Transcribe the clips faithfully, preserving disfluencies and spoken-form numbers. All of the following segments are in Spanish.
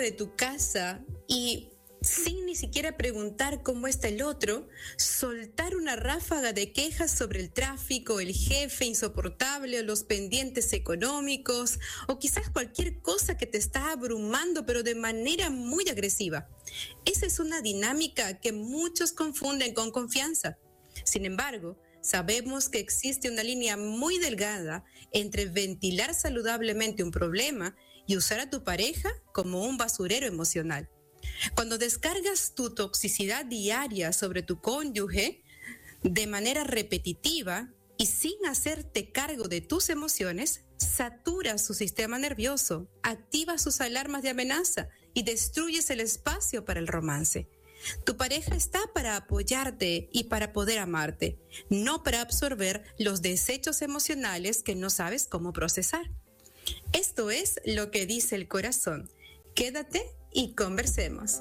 de tu casa y sin ni siquiera preguntar cómo está el otro, soltar una ráfaga de quejas sobre el tráfico, el jefe insoportable o los pendientes económicos o quizás cualquier cosa que te está abrumando pero de manera muy agresiva. Esa es una dinámica que muchos confunden con confianza. Sin embargo, sabemos que existe una línea muy delgada entre ventilar saludablemente un problema y usar a tu pareja como un basurero emocional. Cuando descargas tu toxicidad diaria sobre tu cónyuge de manera repetitiva y sin hacerte cargo de tus emociones, saturas su sistema nervioso, activas sus alarmas de amenaza y destruyes el espacio para el romance. Tu pareja está para apoyarte y para poder amarte, no para absorber los desechos emocionales que no sabes cómo procesar. Esto es lo que dice el corazón. Quédate y conversemos.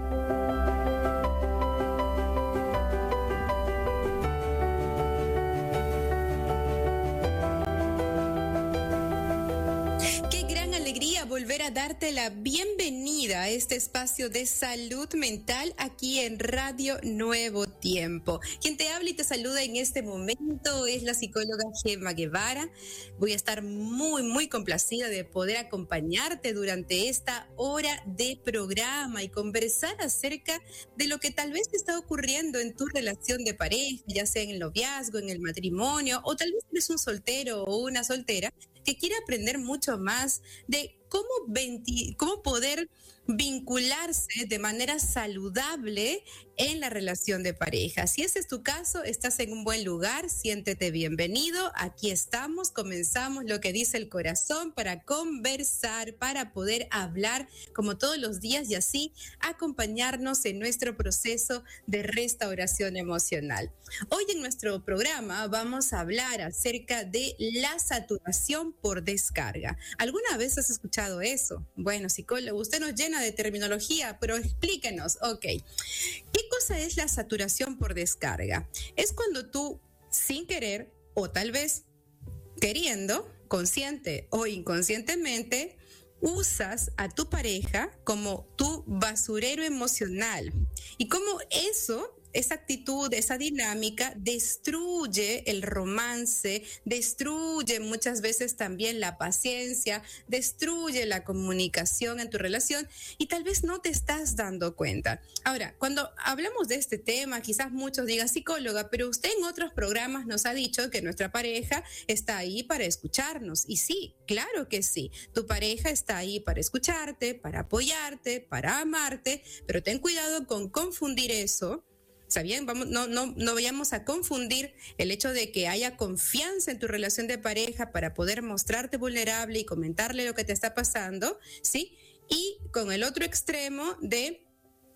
Volver a darte la bienvenida a este espacio de salud mental aquí en Radio Nuevo Tiempo. Quien te habla y te saluda en este momento es la psicóloga Gemma Guevara. Voy a estar muy, muy complacida de poder acompañarte durante esta hora de programa y conversar acerca de lo que tal vez te está ocurriendo en tu relación de pareja, ya sea en el noviazgo, en el matrimonio, o tal vez eres un soltero o una soltera que quiere aprender mucho más de cómo, venti- cómo poder vincularse de manera saludable en la relación de pareja. Si ese es tu caso, estás en un buen lugar, siéntete bienvenido. Aquí estamos, comenzamos lo que dice el corazón para conversar, para poder hablar como todos los días y así acompañarnos en nuestro proceso de restauración emocional. Hoy en nuestro programa vamos a hablar acerca de la saturación por descarga. ¿Alguna vez has escuchado eso? Bueno, psicólogo, usted nos llena de terminología, pero explíquenos, ok. ¿Qué cosa es la saturación por descarga? Es cuando tú, sin querer, o tal vez queriendo, consciente o inconscientemente, usas a tu pareja como tu basurero emocional. Y como eso, esa actitud, esa dinámica destruye el romance, destruye muchas veces también la paciencia, destruye la comunicación en tu relación y tal vez no te estás dando cuenta. Ahora, cuando hablamos de este tema, quizás muchos digan, psicóloga, pero usted en otros programas nos ha dicho que nuestra pareja está ahí para escucharnos. Y sí, claro que sí. Tu pareja está ahí para escucharte, para apoyarte, para amarte, pero ten cuidado con confundir eso. ¿Está bien? Vamos, no, no, no vayamos a confundir el hecho de que haya confianza en tu relación de pareja para poder mostrarte vulnerable y comentarle lo que te está pasando, ¿sí? Y con el otro extremo de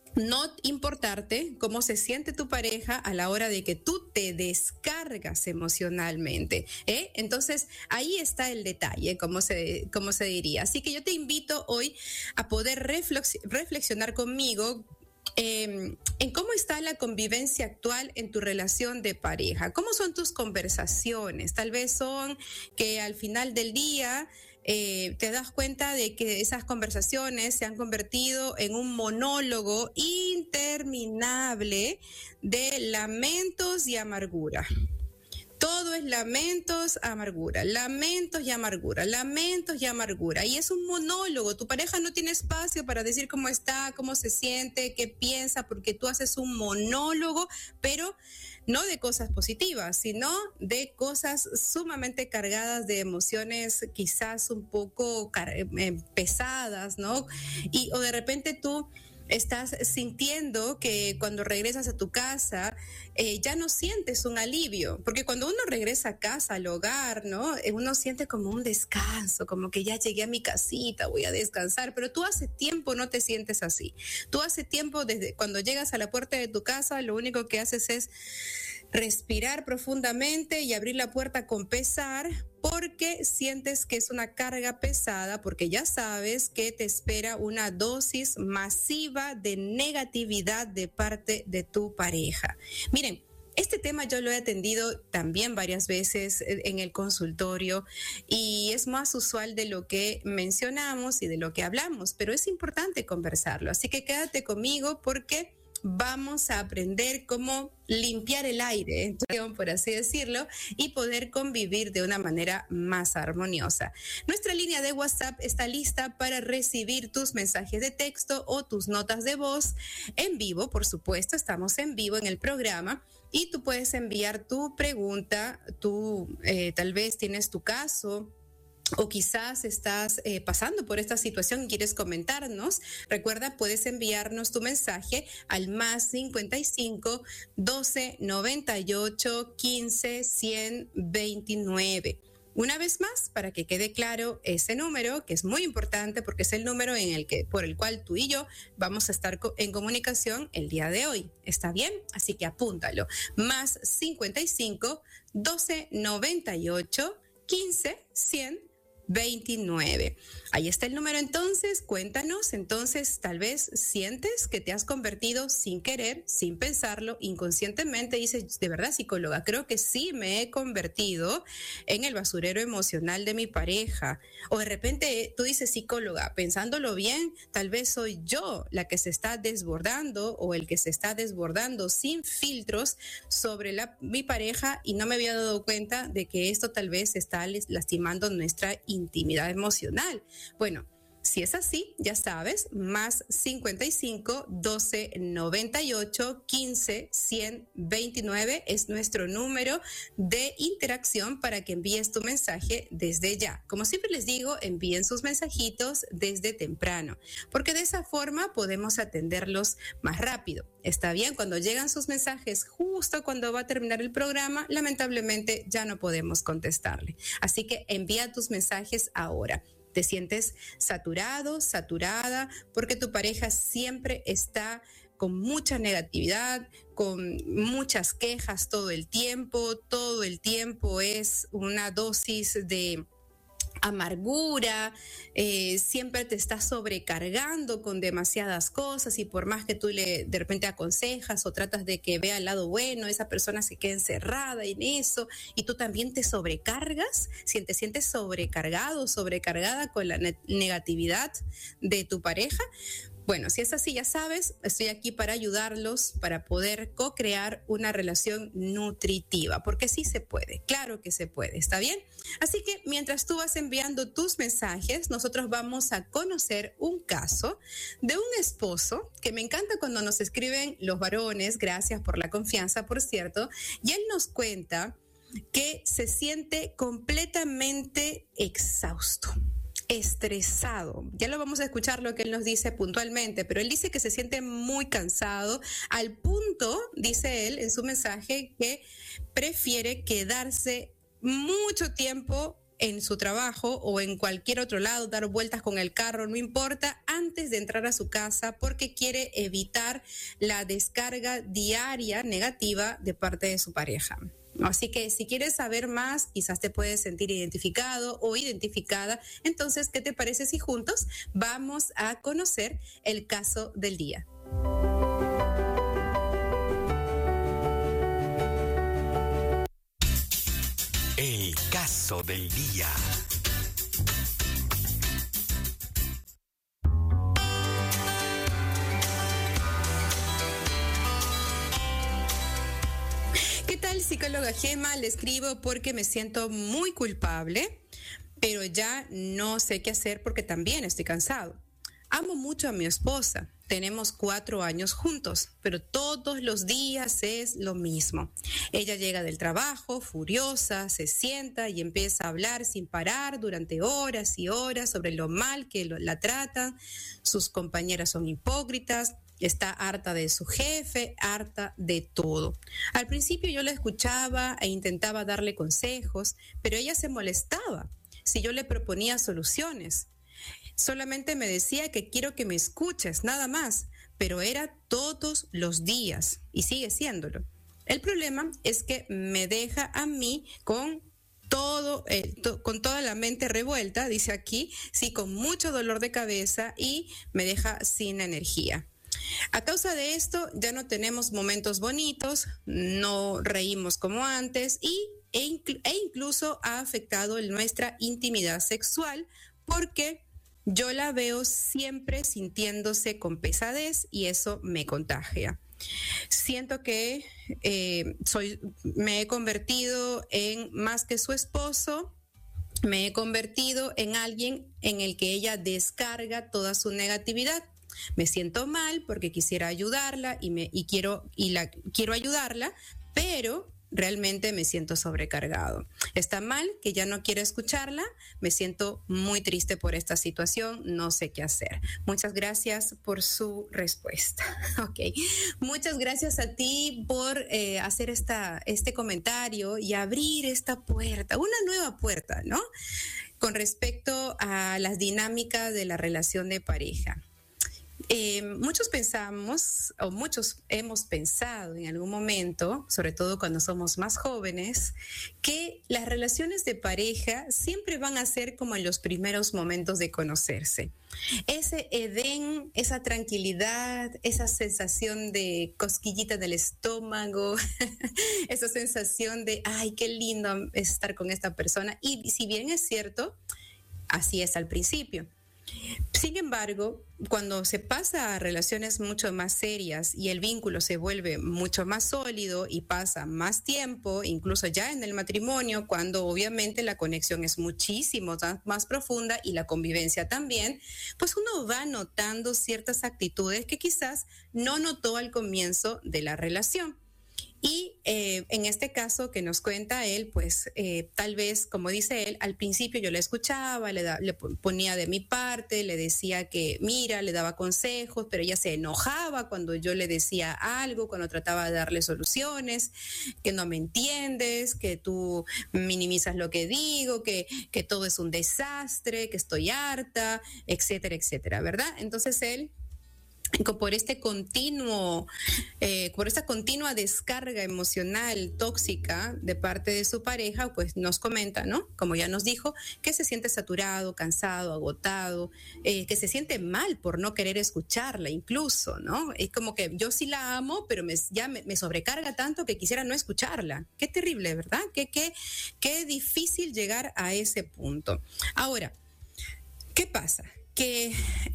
no importarte cómo se siente tu pareja a la hora de que tú te descargas emocionalmente, ¿eh? Entonces, ahí está el detalle, como se, como se diría. Así que yo te invito hoy a poder reflexionar conmigo Eh, en cómo está la convivencia actual en tu relación de pareja. ¿Cómo son tus conversaciones? Tal vez son que al final del día eh, te das cuenta de que esas conversaciones se han convertido en un monólogo interminable de lamentos y amargura. Todo es lamentos, amargura, lamentos y amargura, lamentos y amargura. Y es un monólogo. Tu pareja no tiene espacio para decir cómo está, cómo se siente, qué piensa, porque tú haces un monólogo, pero no de cosas positivas, sino de cosas sumamente cargadas de emociones quizás un poco car- eh, pesadas, ¿no? Y o de repente tú estás sintiendo que cuando regresas a tu casa eh, ya no sientes un alivio, porque cuando uno regresa a casa, al hogar, ¿no? Eh, uno siente como un descanso, como que ya llegué a mi casita, voy a descansar, pero tú hace tiempo no te sientes así. Tú hace tiempo, desde cuando llegas a la puerta de tu casa, lo único que haces es respirar profundamente y abrir la puerta con pesar, porque sientes que es una carga pesada, porque ya sabes que te espera una dosis masiva de negatividad de parte de tu pareja. Miren, Este tema yo lo he atendido también varias veces en el consultorio y es más usual de lo que mencionamos y de lo que hablamos, pero es importante conversarlo. Así que quédate conmigo porque vamos a aprender cómo limpiar el aire, por así decirlo, y poder convivir de una manera más armoniosa. Nuestra línea de WhatsApp está lista para recibir tus mensajes de texto o tus notas de voz en vivo, por supuesto, estamos en vivo en el programa y tú puedes enviar tu pregunta, tú eh, tal vez tienes tu caso, o quizás estás eh, pasando por esta situación y quieres comentarnos. Recuerda, puedes enviarnos tu mensaje al más cincuenta y cinco, doce, noventa y ocho, quince, cien veintinueve. Una vez más, para que quede claro ese número, que es muy importante porque es el número en el que, por el cual tú y yo vamos a estar en comunicación el día de hoy. ¿Está bien? Así que apúntalo. Más cincuenta y cinco, doce, noventa y ocho, quince, cien veintinueve. Ahí está el número entonces, cuéntanos, entonces tal vez sientes que te has convertido sin querer, sin pensarlo, inconscientemente, dices, de verdad psicóloga, creo que sí me he convertido en el basurero emocional de mi pareja. O de repente tú dices, psicóloga, pensándolo bien, tal vez soy yo la que se está desbordando o el que se está desbordando sin filtros sobre la, mi pareja y no me había dado cuenta de que esto tal vez está lastimando nuestra intimidad emocional. Bueno, si es así, ya sabes, más cincuenta y cinco, doce, noventa y ocho, quince, cien veintinueve es nuestro número de interacción para que envíes tu mensaje desde ya. Como siempre les digo, envíen sus mensajitos desde temprano, porque de esa forma podemos atenderlos más rápido. Está bien, cuando llegan sus mensajes justo cuando va a terminar el programa, lamentablemente ya no podemos contestarle. Así que envía tus mensajes ahora. Te sientes saturado, saturada, porque tu pareja siempre está con mucha negatividad, con muchas quejas todo el tiempo, todo el tiempo es una dosis de amargura, eh, siempre te está sobrecargando con demasiadas cosas y por más que tú le de repente aconsejas o tratas de que vea el lado bueno, esa persona se queda encerrada en eso y tú también te sobrecargas, si te sientes sobrecargado, sobrecargada con la ne- negatividad de tu pareja. Bueno, si es así, ya sabes, estoy aquí para ayudarlos, para poder co-crear una relación nutritiva, porque sí se puede, claro que se puede, ¿está bien? Así que mientras tú vas enviando tus mensajes, nosotros vamos a conocer un caso de un esposo, que me encanta cuando nos escriben los varones, gracias por la confianza, por cierto, y él nos cuenta que se siente completamente exhausto, estresado. Ya lo vamos a escuchar lo que él nos dice puntualmente, pero él dice que se siente muy cansado al punto, dice él en su mensaje, que prefiere quedarse mucho tiempo en su trabajo o en cualquier otro lado, dar vueltas con el carro, no importa, antes de entrar a su casa porque quiere evitar la descarga diaria negativa de parte de su pareja. Así que si quieres saber más, quizás te puedes sentir identificado o identificada. Entonces, ¿qué te parece si juntos vamos a conocer el caso del día? El caso del día. ¿Qué tal, psicóloga Gema? Le escribo porque me siento muy culpable, pero ya no sé qué hacer porque también estoy cansado. Amo mucho a mi esposa. Tenemos cuatro años juntos, pero todos los días es lo mismo. Ella llega del trabajo furiosa, se sienta y empieza a hablar sin parar durante horas y horas sobre lo mal que la tratan. Sus compañeras son hipócritas. Está harta de su jefe, harta de todo. Al principio yo la escuchaba e intentaba darle consejos, pero ella se molestaba si yo le proponía soluciones. Solamente me decía que quiero que me escuches, nada más, pero era todos los días y sigue siéndolo. El problema es que me deja a mí con todo, eh, to, con toda la mente revuelta, dice aquí, sí, con mucho dolor de cabeza y me deja sin energía. A causa de esto, ya no tenemos momentos bonitos, no reímos como antes y, e, inclu- e incluso ha afectado nuestra intimidad sexual porque yo la veo siempre sintiéndose con pesadez y eso me contagia. Siento que eh, soy, me he convertido en más que su esposo, me he convertido en alguien en el que ella descarga toda su negatividad. Me siento mal porque quisiera ayudarla y, me, y, quiero, y la, quiero ayudarla, pero realmente me siento sobrecargado. Está mal que ya no quiera escucharla, me siento muy triste por esta situación, no sé qué hacer. Muchas gracias por su respuesta. Ok, muchas gracias a ti por eh, hacer esta, este comentario y abrir esta puerta, una nueva puerta, ¿no? Con respecto a las dinámicas de la relación de pareja. Eh, muchos pensamos, o muchos hemos pensado en algún momento, sobre todo cuando somos más jóvenes, que las relaciones de pareja siempre van a ser como en los primeros momentos de conocerse. Ese Edén, esa tranquilidad, esa sensación de cosquillita en el estómago, esa sensación de, ay, qué lindo estar con esta persona. Y si bien es cierto, así es al principio. Sin embargo, cuando se pasa a relaciones mucho más serias y el vínculo se vuelve mucho más sólido y pasa más tiempo, incluso ya en el matrimonio, cuando obviamente la conexión es muchísimo más profunda y la convivencia también, pues uno va notando ciertas actitudes que quizás no notó al comienzo de la relación. Y eh, en este caso que nos cuenta él, pues eh, tal vez, como dice él, al principio yo le escuchaba, le, da, le ponía de mi parte, le decía que mira, le daba consejos, pero ella se enojaba cuando yo le decía algo, cuando trataba de darle soluciones, que no me entiendes, que tú minimizas lo que digo, que, que todo es un desastre, que estoy harta, etcétera, etcétera, ¿verdad? Entonces él, por este continuo, eh, por esta continua descarga emocional tóxica de parte de su pareja, pues nos comenta, ¿no? Como ya nos dijo, que se siente saturado, cansado, agotado, eh, que se siente mal por no querer escucharla incluso, ¿no? Es como que yo sí la amo, pero me, ya me, me sobrecarga tanto que quisiera no escucharla. Qué terrible, ¿verdad? Qué, qué, qué difícil llegar a ese punto. Ahora, ¿qué pasa? Que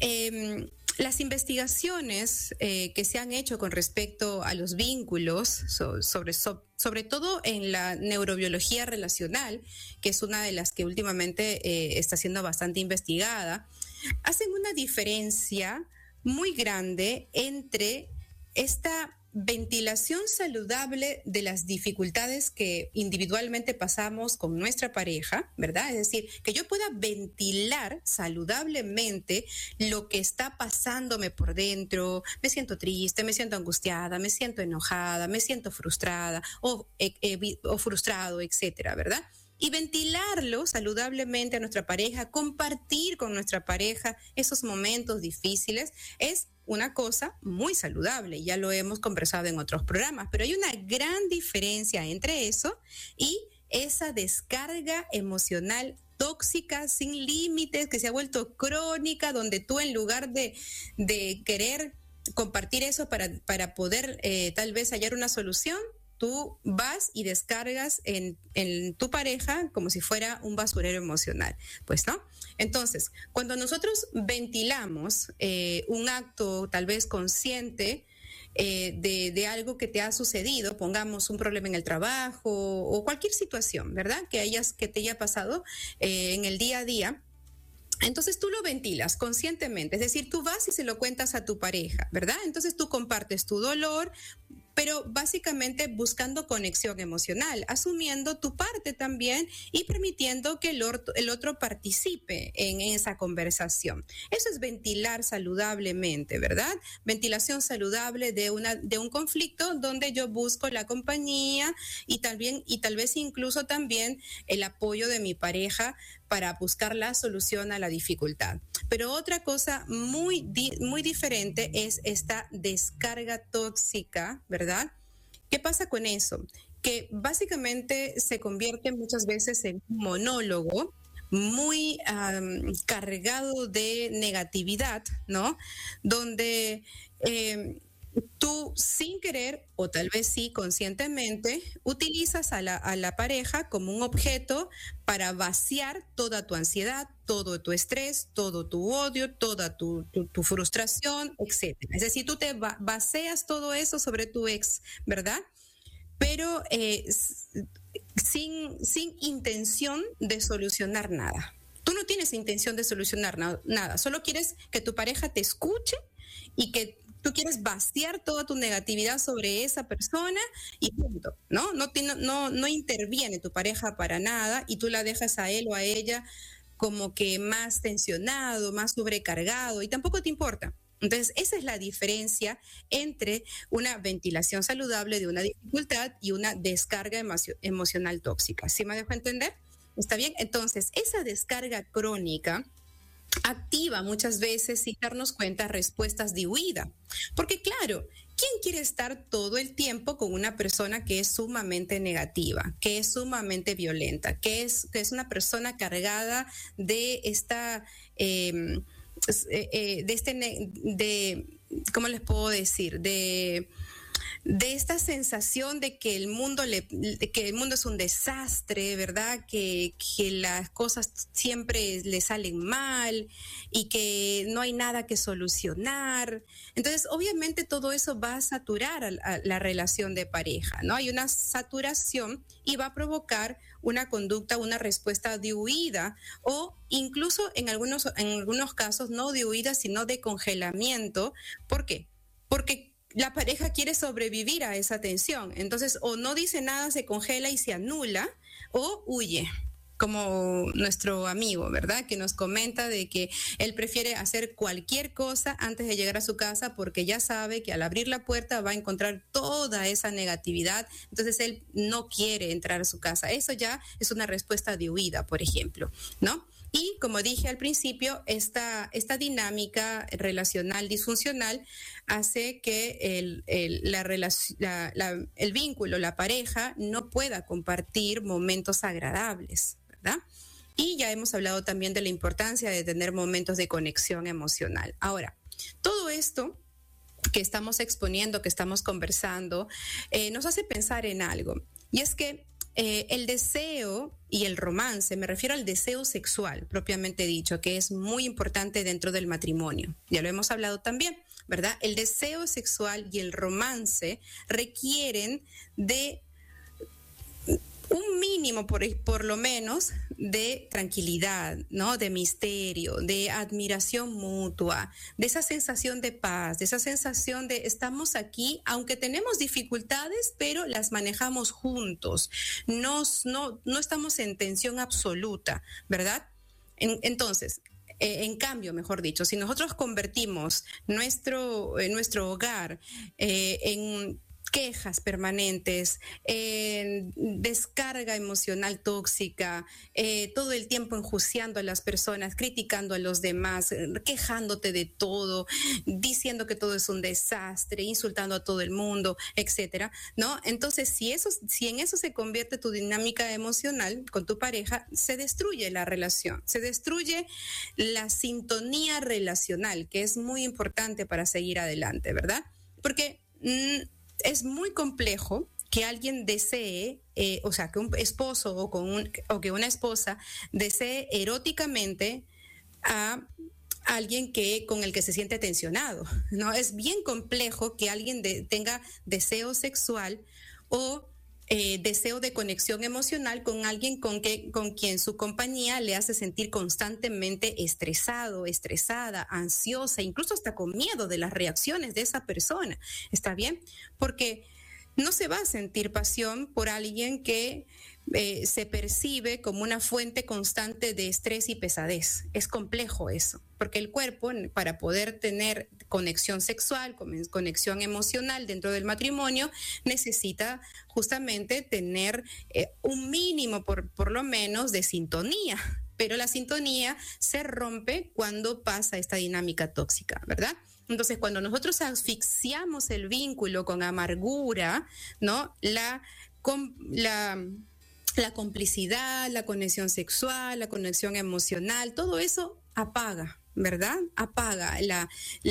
eh, las investigaciones eh, que se han hecho con respecto a los vínculos, so, sobre, so, sobre todo en la neurobiología relacional, que es una de las que últimamente eh, está siendo bastante investigada, hacen una diferencia muy grande entre esta ventilación saludable de las dificultades que individualmente pasamos con nuestra pareja, ¿verdad? Es decir, que yo pueda ventilar saludablemente lo que está pasándome por dentro. Me siento triste, me siento angustiada, me siento enojada, me siento frustrada o, eh, eh, o frustrado, etcétera, ¿verdad? Y ventilarlo saludablemente a nuestra pareja, compartir con nuestra pareja esos momentos difíciles, es una cosa muy saludable, ya lo hemos conversado en otros programas, pero hay una gran diferencia entre eso y esa descarga emocional tóxica, sin límites, que se ha vuelto crónica, donde tú en lugar de, de querer compartir eso para, para poder eh, tal vez hallar una solución, tú vas y descargas en, en tu pareja como si fuera un basurero emocional, pues, ¿no? Entonces, cuando nosotros ventilamos eh, un acto tal vez consciente eh, de, de algo que te ha sucedido, pongamos un problema en el trabajo o cualquier situación, ¿verdad? Que, hayas, que te haya pasado eh, en el día a día, entonces tú lo ventilas conscientemente, es decir, tú vas y se lo cuentas a tu pareja, ¿verdad? Entonces tú compartes tu dolor, pero básicamente buscando conexión emocional, asumiendo tu parte también y permitiendo que el otro, el otro participe en esa conversación. Eso es ventilar saludablemente, ¿verdad? Ventilación saludable de, una, de un conflicto donde yo busco la compañía y, también, y tal vez incluso también el apoyo de mi pareja para buscar la solución a la dificultad. Pero otra cosa muy, di- muy diferente es esta descarga tóxica, ¿verdad? ¿Qué pasa con eso? Que básicamente se convierte muchas veces en un monólogo, muy um, cargado de negatividad, ¿no? Donde eh, tú sin querer, o tal vez sí conscientemente, utilizas a la, a la pareja como un objeto para vaciar toda tu ansiedad, todo tu estrés, todo tu odio, toda tu, tu, tu frustración, etcétera. Es decir, tú te va, vacías todo eso sobre tu ex, ¿verdad? Pero eh, sin, sin intención de solucionar nada. Tú no tienes intención de solucionar na- nada, solo quieres que tu pareja te escuche y que tú quieres vaciar toda tu negatividad sobre esa persona y punto, ¿no? No, no, no, no interviene tu pareja para nada y tú la dejas a él o a ella como que más tensionado, más sobrecargado y tampoco te importa. Entonces, esa es la diferencia entre una ventilación saludable de una dificultad y una descarga emo- emocional tóxica. ¿Sí me dejo entender? ¿Está bien? Entonces, esa descarga crónica activa muchas veces, sin darnos cuenta, respuestas de huida. Porque claro, ¿quién quiere estar todo el tiempo con una persona que es sumamente negativa, que es sumamente violenta, que es, que es una persona cargada de esta... Eh, de este, de, ¿cómo les puedo decir? De, de esta sensación de que el mundo le, de que el mundo es un desastre, ¿verdad? Que, que las cosas siempre le salen mal y que no hay nada que solucionar. Entonces, obviamente todo eso va a saturar a, a la relación de pareja, ¿no? Hay una saturación y va a provocar una conducta, una respuesta de huida o incluso en algunos, en algunos casos no de huida, sino de congelamiento. ¿Por qué? Porque la pareja quiere sobrevivir a esa tensión. Entonces, o no dice nada, se congela y se anula, o huye, como nuestro amigo, ¿verdad? Que nos comenta de que él prefiere hacer cualquier cosa antes de llegar a su casa porque ya sabe que al abrir la puerta va a encontrar toda esa negatividad. Entonces, él no quiere entrar a su casa. Eso ya es una respuesta de huida, por ejemplo, ¿no? Y como dije al principio, esta, esta dinámica relacional disfuncional hace que el, el, la relac- la, la, el vínculo, la pareja, no pueda compartir momentos agradables, ¿verdad? Y ya hemos hablado también de la importancia de tener momentos de conexión emocional. Ahora, todo esto que estamos exponiendo, que estamos conversando, eh, nos hace pensar en algo. Y es que Eh, el deseo y el romance, me refiero al deseo sexual propiamente dicho, que es muy importante dentro del matrimonio. Ya lo hemos hablado también, ¿verdad? El deseo sexual y el romance requieren de un mínimo, por, por lo menos, de tranquilidad, ¿no? De misterio, de admiración mutua, de esa sensación de paz, de esa sensación de estamos aquí, aunque tenemos dificultades, pero las manejamos juntos. No, no, no estamos en tensión absoluta, ¿verdad? En, entonces, eh, en cambio, mejor dicho, si nosotros convertimos nuestro, eh, nuestro hogar eh, en quejas permanentes, eh, descarga emocional tóxica, eh, todo el tiempo enjuiciando a las personas, criticando a los demás, quejándote de todo, diciendo que todo es un desastre, insultando a todo el mundo, etcétera, ¿no? Entonces, si eso, si en eso se convierte tu dinámica emocional con tu pareja, se destruye la relación, se destruye la sintonía relacional, que es muy importante para seguir adelante, ¿verdad? Porque mmm, es muy complejo que alguien desee, eh, o sea, que un esposo o, con un, o que una esposa desee eróticamente a alguien que, con el que se siente tensionado, ¿no? Es bien complejo que alguien de, tenga deseo sexual o eh, deseo de conexión emocional con alguien con, que, con quien su compañía le hace sentir constantemente estresado, estresada, ansiosa, incluso hasta con miedo de las reacciones de esa persona. ¿Está bien? Porque no se va a sentir pasión por alguien que eh, se percibe como una fuente constante de estrés y pesadez. Es complejo eso, porque el cuerpo, para poder tener conexión sexual, conexión emocional dentro del matrimonio, necesita justamente tener eh, un mínimo, por, por lo menos, de sintonía. Pero la sintonía se rompe cuando pasa esta dinámica tóxica, ¿verdad? Entonces, cuando nosotros asfixiamos el vínculo con amargura, ¿no? La, con, la la complicidad, la conexión sexual, la conexión emocional, todo eso apaga, ¿verdad? Apaga la,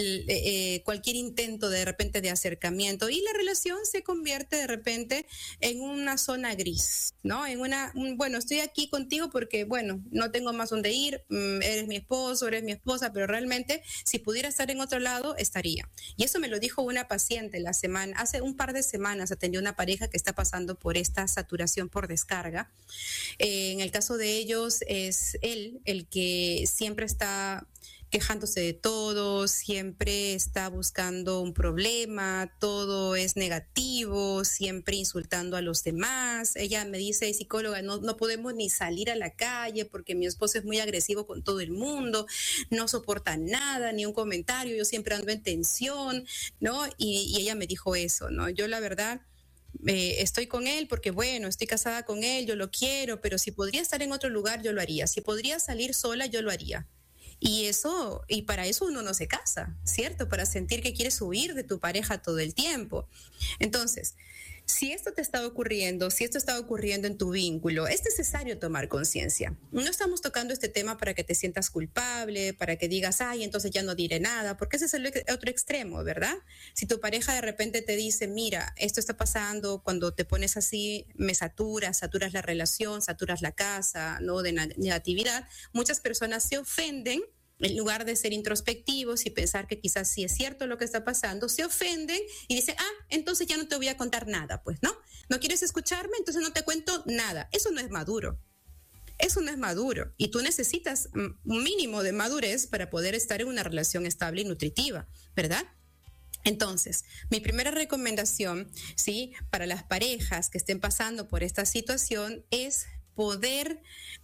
eh, cualquier intento de, de repente de acercamiento y la relación se convierte de repente en una zona gris, ¿no? En una, un, bueno, estoy aquí contigo porque, bueno, no tengo más donde ir, eres mi esposo, eres mi esposa, pero realmente si pudiera estar en otro lado, estaría. Y eso me lo dijo una paciente la semana, hace un par de semanas atendió una pareja que está pasando por esta saturación por descarga. Eh, en el caso de ellos es él el que siempre está quejándose de todo, siempre está buscando un problema, todo es negativo, siempre insultando a los demás. Ella me dice, psicóloga, no, no podemos ni salir a la calle porque mi esposo es muy agresivo con todo el mundo, no soporta nada, ni un comentario, yo siempre ando en tensión, ¿no? Y, y ella me dijo eso, ¿no? Yo la verdad... Eh, estoy con él porque, bueno, estoy casada con él, yo lo quiero, pero si podría estar en otro lugar, yo lo haría. Si podría salir sola, yo lo haría. Y eso, y para eso uno no se casa, ¿cierto? Para sentir que quieres huir de tu pareja todo el tiempo. Entonces, si esto te está ocurriendo, si esto está ocurriendo en tu vínculo, es necesario tomar conciencia. No estamos tocando este tema para que te sientas culpable, para que digas, ay, entonces ya no diré nada, porque ese es el otro extremo, ¿verdad? Si tu pareja de repente te dice, mira, esto está pasando, cuando te pones así, me saturas, saturas la relación, saturas la casa, ¿no? De negatividad, muchas personas se ofenden. En lugar de ser introspectivos y pensar que quizás sí es cierto lo que está pasando, se ofenden y dicen, ah, entonces ya no te voy a contar nada, pues, ¿no? ¿No quieres escucharme? Entonces no te cuento nada. Eso no es maduro. Eso no es maduro. Y tú necesitas un mínimo de madurez para poder estar en una relación estable y nutritiva, ¿verdad? Entonces, mi primera recomendación, ¿sí? Para las parejas que estén pasando por esta situación es poder...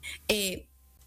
Eh,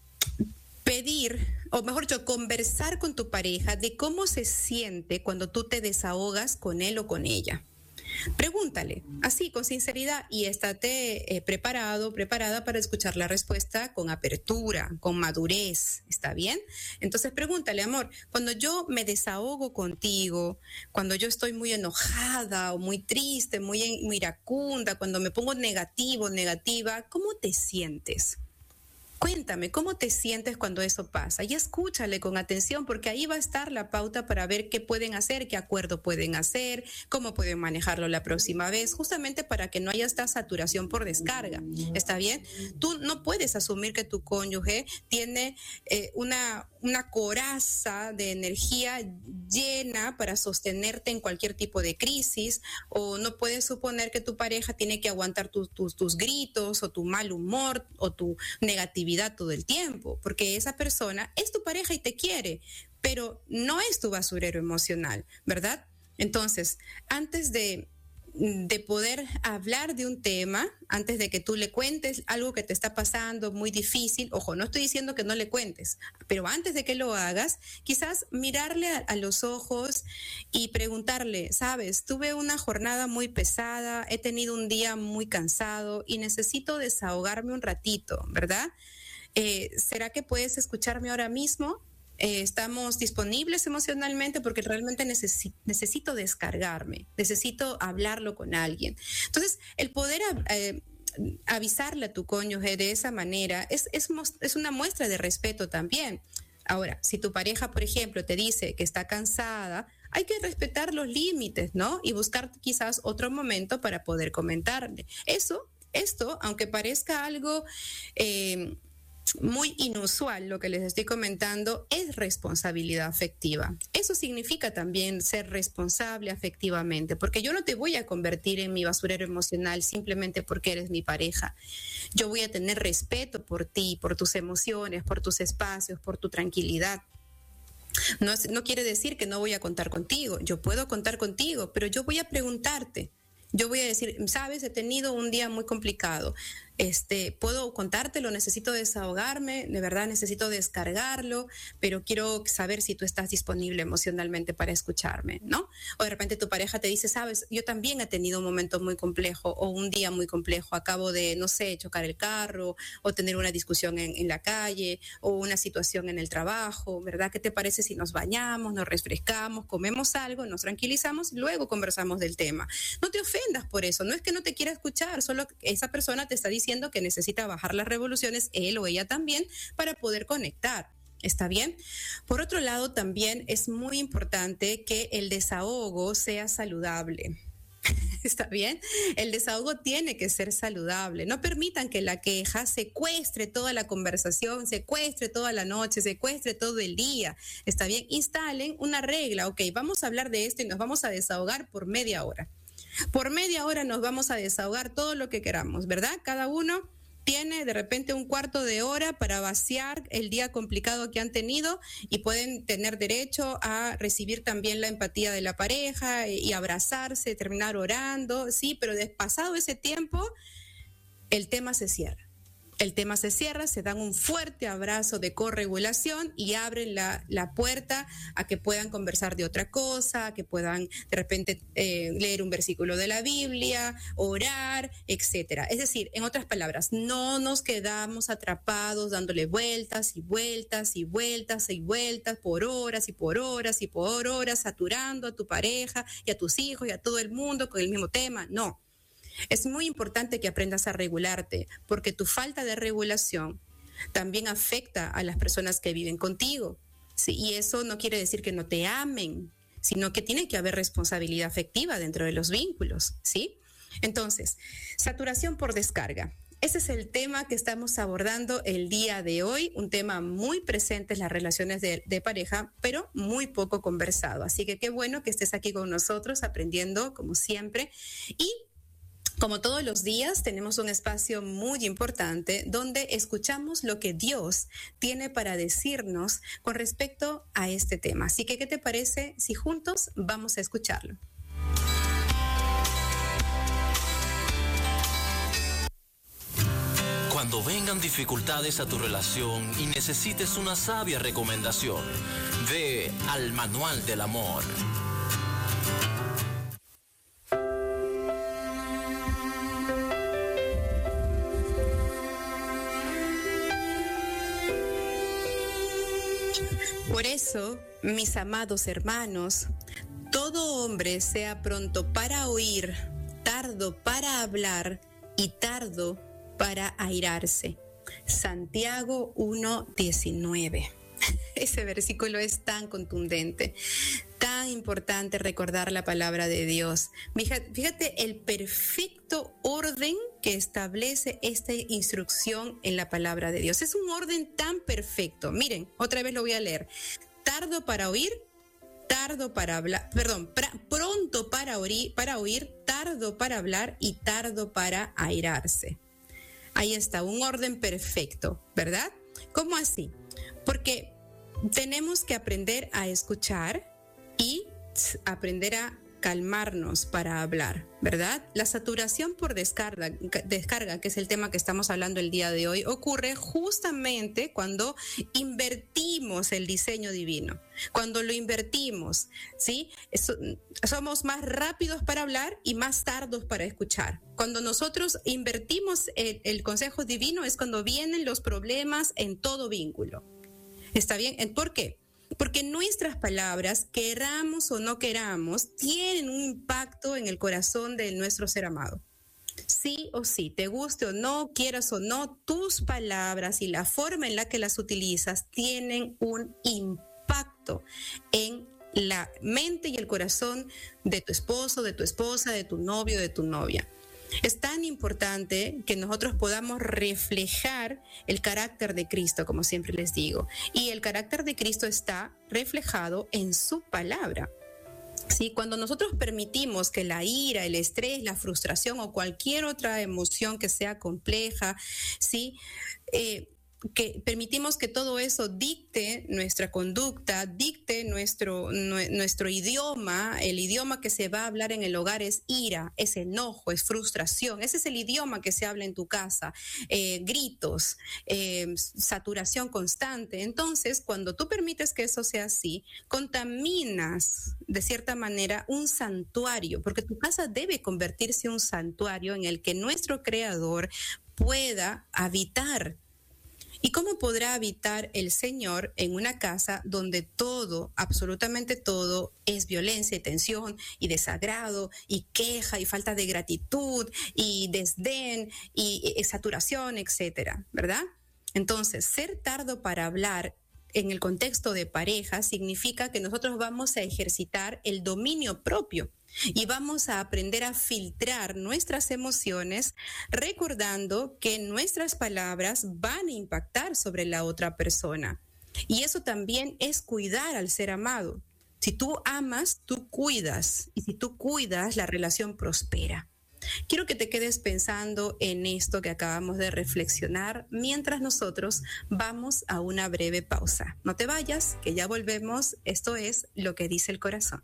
pedir, o mejor dicho, conversar con tu pareja de cómo se siente cuando tú te desahogas con él o con ella. Pregúntale, así, con sinceridad, y estate eh, preparado, preparada para escuchar la respuesta con apertura, con madurez, ¿está bien? Entonces pregúntale, amor, cuando yo me desahogo contigo, cuando yo estoy muy enojada o muy triste, muy, muy iracunda, cuando me pongo negativo, negativa, ¿cómo te sientes? Cuéntame, ¿cómo te sientes cuando eso pasa? Y escúchale con atención porque ahí va a estar la pauta para ver qué pueden hacer, qué acuerdo pueden hacer, cómo pueden manejarlo la próxima vez, justamente para que no haya esta saturación por descarga. ¿Está bien? Tú no puedes asumir que tu cónyuge tiene eh, una, una coraza de energía llena para sostenerte en cualquier tipo de crisis, o no puedes suponer que tu pareja tiene que aguantar tus, tus, tus gritos o tu mal humor o tu negatividad todo el tiempo, porque esa persona es tu pareja y te quiere, pero no es tu basurero emocional, ¿verdad? Entonces, antes de, de poder hablar de un tema, antes de que tú le cuentes algo que te está pasando muy difícil, ojo, no estoy diciendo que no le cuentes, pero antes de que lo hagas, quizás mirarle a, a los ojos y preguntarle, sabes, tuve una jornada muy pesada, he tenido un día muy cansado y necesito desahogarme un ratito, ¿verdad? Eh, ¿será que puedes escucharme ahora mismo? Eh, ¿Estamos disponibles emocionalmente? Porque realmente necesi- necesito descargarme, necesito hablarlo con alguien. Entonces, el poder eh, avisarle a tu cónyuge de esa manera es, es, es una muestra de respeto también. Ahora, si tu pareja, por ejemplo, te dice que está cansada, hay que respetar los límites, ¿no? Y buscar quizás otro momento para poder comentarle. Eso, esto, aunque parezca algo... Eh, muy inusual lo que les estoy comentando, es responsabilidad afectiva. Eso significa también ser responsable afectivamente, porque yo no te voy a convertir en mi basurero emocional simplemente porque eres mi pareja. Yo voy a tener respeto por ti, por tus emociones, por tus espacios, por tu tranquilidad. No, es, no quiere decir que no voy a contar contigo. Yo puedo contar contigo, pero yo voy a preguntarte. Yo voy a decir, sabes, he tenido un día muy complicado. Este, puedo contártelo, necesito desahogarme, de verdad necesito descargarlo, pero quiero saber si tú estás disponible emocionalmente para escucharme, ¿no? O de repente tu pareja te dice, sabes, yo también he tenido un momento muy complejo o un día muy complejo, acabo de, no sé, chocar el carro o tener una discusión en, en la calle o una situación en el trabajo, ¿verdad? ¿Qué te parece si nos bañamos, nos refrescamos, comemos algo, nos tranquilizamos y luego conversamos del tema? No te ofendas por eso, no es que no te quiera escuchar, solo esa persona te está diciendo diciendo que necesita bajar las revoluciones, él o ella también, para poder conectar. ¿Está bien? Por otro lado, también es muy importante que el desahogo sea saludable. ¿Está bien? El desahogo tiene que ser saludable. No permitan que la queja secuestre toda la conversación, secuestre toda la noche, secuestre todo el día. ¿Está bien? Instalen una regla. Ok, vamos a hablar de esto y nos vamos a desahogar por media hora. Por media hora nos vamos a desahogar todo lo que queramos, ¿verdad? Cada uno tiene de repente un cuarto de hora para vaciar el día complicado que han tenido y pueden tener derecho a recibir también la empatía de la pareja y abrazarse, terminar orando, sí, pero pasado ese tiempo, el tema se cierra. El tema se cierra, se dan un fuerte abrazo de corregulación y abren la, la puerta a que puedan conversar de otra cosa, a que puedan de repente eh, leer un versículo de la Biblia, orar, etcétera. Es decir, en otras palabras, no nos quedamos atrapados dándole vueltas y vueltas y vueltas y vueltas por horas y por horas y por horas, saturando a tu pareja y a tus hijos y a todo el mundo con el mismo tema. No. Es muy importante que aprendas a regularte, porque tu falta de regulación también afecta a las personas que viven contigo. ¿Sí? Y eso no quiere decir que no te amen, sino que tiene que haber responsabilidad afectiva dentro de los vínculos, ¿sí? Entonces, saturación por descarga. Ese es el tema que estamos abordando el día de hoy, un tema muy presente en las relaciones de, de pareja, pero muy poco conversado. Así que qué bueno que estés aquí con nosotros aprendiendo, como siempre, y como todos los días, tenemos un espacio muy importante donde escuchamos lo que Dios tiene para decirnos con respecto a este tema. Así que, ¿qué te parece si juntos vamos a escucharlo? Cuando vengan dificultades a tu relación y necesites una sabia recomendación, ve al Manual del Amor. Por eso, mis amados hermanos, todo hombre sea pronto para oír, tardo para hablar y tardo para airarse. Santiago uno diecinueve. Ese versículo es tan contundente, tan importante recordar la palabra de Dios. Fíjate, fíjate el perfecto orden que establece esta instrucción en la palabra de Dios. Es un orden tan perfecto. Miren, otra vez lo voy a leer. Tardo para oír, tardo para hablar, perdón, pra, pronto para oír, para oír, tardo para hablar y tardo para airarse. Ahí está, un orden perfecto, ¿verdad? ¿Cómo así? Porque tenemos que aprender a escuchar y aprender a calmarnos para hablar, ¿verdad? La saturación por descarga, descarga, que es el tema que estamos hablando el día de hoy, ocurre justamente cuando invertimos el diseño divino, cuando lo invertimos, ¿sí? Somos más rápidos para hablar y más tardos para escuchar. Cuando nosotros invertimos el, el consejo divino es cuando vienen los problemas en todo vínculo. ¿Está bien? ¿Por qué? Porque nuestras palabras, queramos o no queramos, tienen un impacto en el corazón de nuestro ser amado. Sí o sí, te guste o no, quieras o no, tus palabras y la forma en la que las utilizas tienen un impacto en la mente y el corazón de tu esposo, de tu esposa, de tu novio, de tu novia. Es tan importante que nosotros podamos reflejar el carácter de Cristo, como siempre les digo. Y el carácter de Cristo está reflejado en su palabra. ¿Sí? Cuando nosotros permitimos que la ira, el estrés, la frustración o cualquier otra emoción que sea compleja, ¿sí? Eh, que permitimos que todo eso dicte nuestra conducta, dicte nuestro, nuestro idioma. El idioma que se va a hablar en el hogar es ira, es enojo, es frustración. Ese es el idioma que se habla en tu casa, eh, gritos, eh, saturación constante. Entonces, cuando tú permites que eso sea así, contaminas de cierta manera un santuario, porque tu casa debe convertirse en un santuario en el que nuestro Creador pueda habitar. ¿Y cómo podrá habitar el Señor en una casa donde todo, absolutamente todo, es violencia y tensión y desagrado y queja y falta de gratitud y desdén y, y saturación, etcétera, ¿verdad? Entonces, ser tardo para hablar en el contexto de pareja significa que nosotros vamos a ejercitar el dominio propio y vamos a aprender a filtrar nuestras emociones, recordando que nuestras palabras van a impactar sobre la otra persona. Y eso también es cuidar al ser amado. Si tú amas, tú cuidas. Y si tú cuidas, la relación prospera. Quiero que te quedes pensando en esto que acabamos de reflexionar mientras nosotros vamos a una breve pausa. No te vayas, que ya volvemos. Esto es Lo que dice el corazón.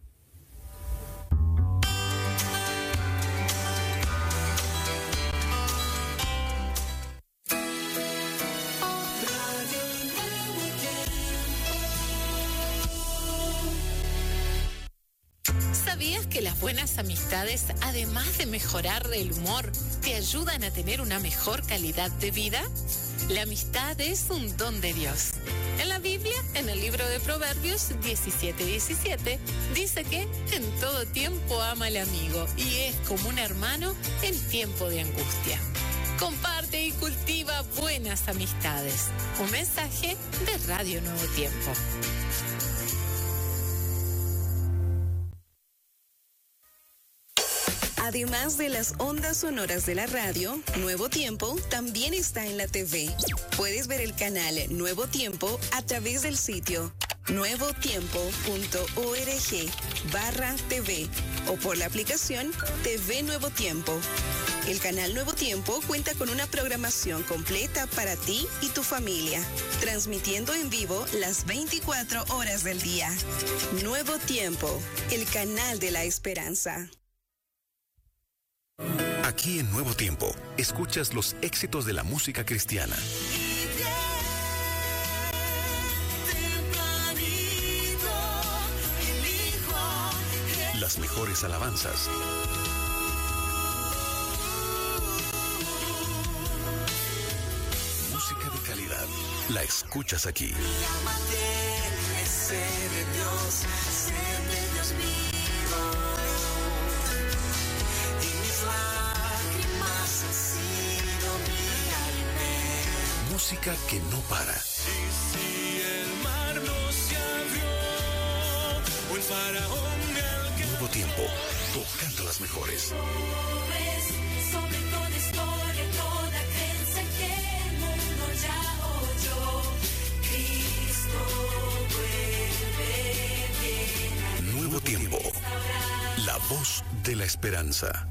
¿Sabías que las buenas amistades, además de mejorar el humor, te ayudan a tener una mejor calidad de vida? La amistad es un don de Dios. En la Biblia, en el libro de Proverbios diecisiete diecisiete, dice que en todo tiempo ama al amigo y es como un hermano en tiempo de angustia. Comparte y cultiva buenas amistades. Un mensaje de Radio Nuevo Tiempo. Además de las ondas sonoras de la radio, Nuevo Tiempo también está en la T V. Puedes ver el canal Nuevo Tiempo a través del sitio nuevotiempo.org barra TV o por la aplicación T V Nuevo Tiempo. El canal Nuevo Tiempo cuenta con una programación completa para ti y tu familia, transmitiendo en vivo las veinticuatro horas del día. Nuevo Tiempo, el canal de la esperanza. Aquí en Nuevo Tiempo, escuchas los éxitos de la música cristiana. Las mejores alabanzas. Música de calidad. La escuchas aquí. Música que no para. Y si el mar no se abrió, o el faraón el que... Nuevo Tiempo, tocando las mejores. Sobre toda historia, toda creencia que el mundo ya oyó. Cristo vuelve bien. Nuevo Tiempo, la voz de la esperanza.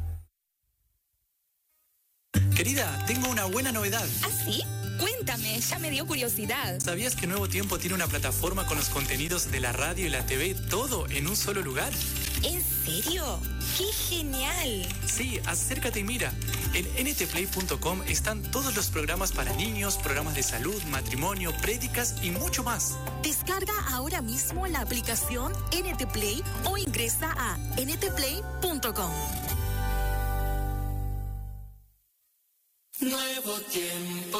Querida, tengo una buena novedad. ¿Ah, sí? Cuéntame, ya me dio curiosidad. ¿Sabías que Nuevo Tiempo tiene una plataforma con los contenidos de la radio y la T V, todo en un solo lugar? ¿En serio? ¡Qué genial! Sí, acércate y mira. En N T play punto com están todos los programas para niños, programas de salud, matrimonio, prédicas y mucho más. Descarga ahora mismo la aplicación N T Play o ingresa a N T play punto com. Nuevo Tiempo.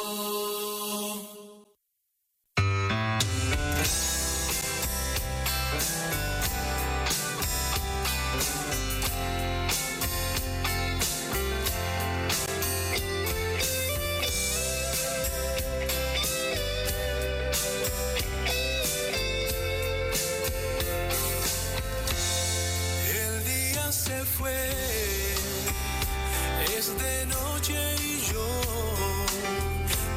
El día se fue, es de noche y yo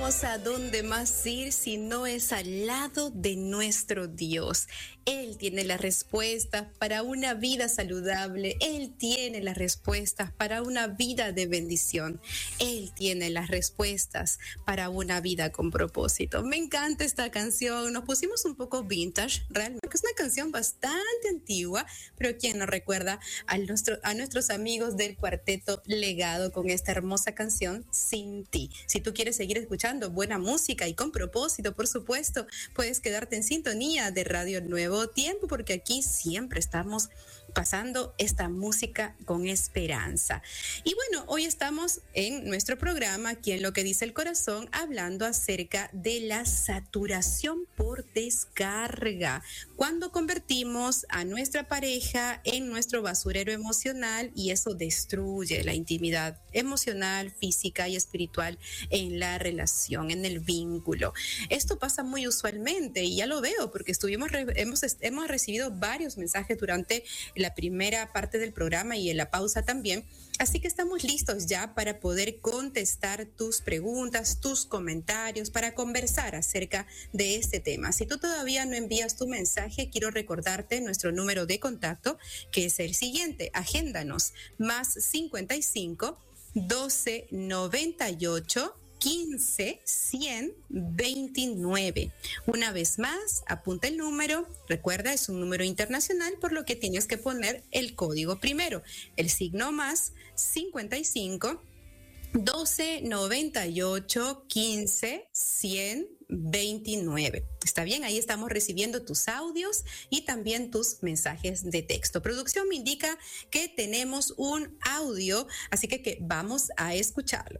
tenemos a dónde más ir si no es al lado de nuestro Dios. Él tiene las respuestas para una vida saludable. Él tiene las respuestas para una vida de bendición. Él tiene las respuestas para una vida con propósito. Me encanta esta canción. Nos pusimos un poco vintage, realmente. Es una canción bastante antigua, pero quien nos recuerda a, nuestro, a nuestros amigos del Cuarteto Legado con esta hermosa canción, Sin Ti. Si tú quieres seguir escuchando buena música y con propósito, por supuesto, puedes quedarte en sintonía de Radio Nuevo Tiempo, porque aquí siempre estamos pasando esta música con esperanza. Y bueno, hoy estamos en nuestro programa, aquí en Lo que dice el corazón, hablando acerca de la saturación por descarga. Cuando convertimos a nuestra pareja en nuestro basurero emocional, y eso destruye la intimidad emocional, física y espiritual en la relación, en el vínculo. Esto pasa muy usualmente y ya lo veo porque estuvimos hemos, hemos recibido varios mensajes durante la primera parte del programa y en la pausa también. Así que estamos listos ya para poder contestar tus preguntas, tus comentarios, para conversar acerca de este tema. Si tú todavía no envías tu mensaje, quiero recordarte nuestro número de contacto, que es el siguiente. Agéndanos, más cincuenta y cinco, doce, noventa y ocho, quince, cien, veintinueve. Una vez más, apunta el número. Recuerda, es un número internacional, por lo que tienes que poner el código primero. El signo más cincuenta y cinco, doce, noventa y ocho, quince, cien, veintinueve. Está bien, ahí estamos recibiendo tus audios y también tus mensajes de texto. Producción me indica que tenemos un audio, así que, que vamos a escucharlo.